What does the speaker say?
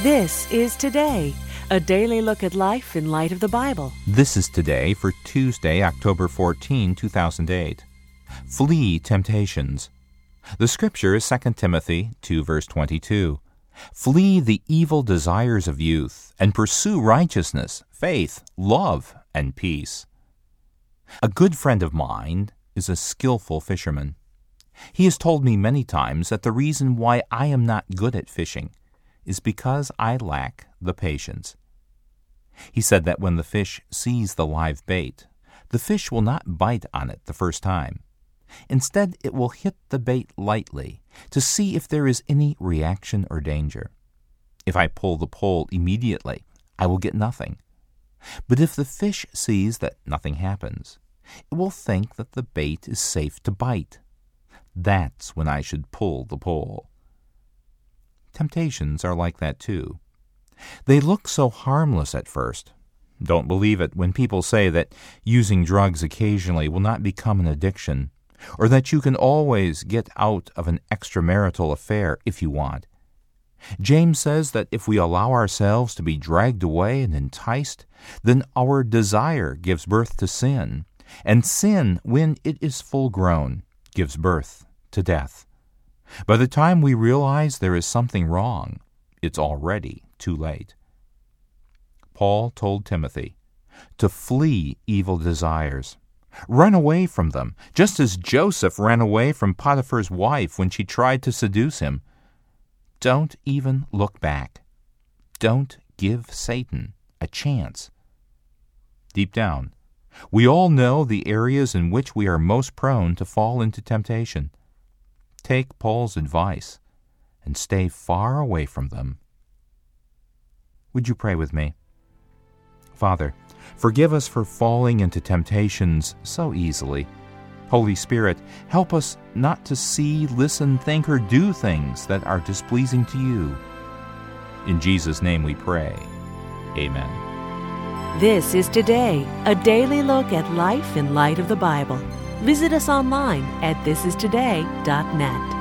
This is Today, a daily look at life in light of the Bible. This is Today for Tuesday, October 14, 2008. Flee temptations. The scripture is 2 Timothy 2, verse 22. Flee the evil desires of youth and pursue righteousness, faith, love, and peace. A good friend of mine is a skillful fisherman. He has told me many times that the reason why I am not good at fishing is because I lack the patience. He said that when the fish sees the live bait, the fish will not bite on it the first time. Instead, it will hit the bait lightly to see if there is any reaction or danger. If I pull the pole immediately, I will get nothing. But if the fish sees that nothing happens, it will think that the bait is safe to bite. That's when I should pull the pole. Temptations are like that too. They look so harmless at first. Don't believe it when people say that using drugs occasionally will not become an addiction, or that you can always get out of an extramarital affair if you want. James says that if we allow ourselves to be dragged away and enticed, then our desire gives birth to sin, and sin, when it is full grown, gives birth to death. By the time we realize there is something wrong, it's already too late. Paul told Timothy to flee evil desires. Run away from them, just as Joseph ran away from Potiphar's wife when she tried to seduce him. Don't even look back. Don't give Satan a chance. Deep down, we all know the areas in which we are most prone to fall into temptation. Take Paul's advice and stay far away from them. Would you pray with me? Father, forgive us for falling into temptations so easily. Holy Spirit, help us not to see, listen, think, or do things that are displeasing to you. In Jesus' name we pray. Amen. This is Today, a daily look at life in light of the Bible. Visit us online at thisistoday.net.